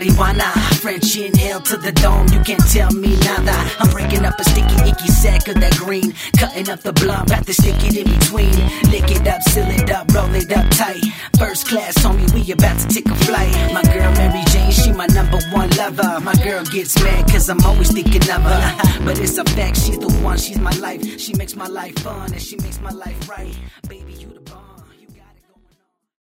marijuana, French inhale to the dome, you can't tell me nada. I'm breaking up a sticky, icky sack of that green, cutting up the blunt, got to stick it in between. Lick it up, seal it up, roll it up tight. First class, homie, we about to take a flight. My girl Mary Jane, she my #1 lover. My girl gets mad cause I'm always thinking of her, but it's a fact, she's the one, she's my life. She makes my life fun and she makes my life right. Baby, you the bomb.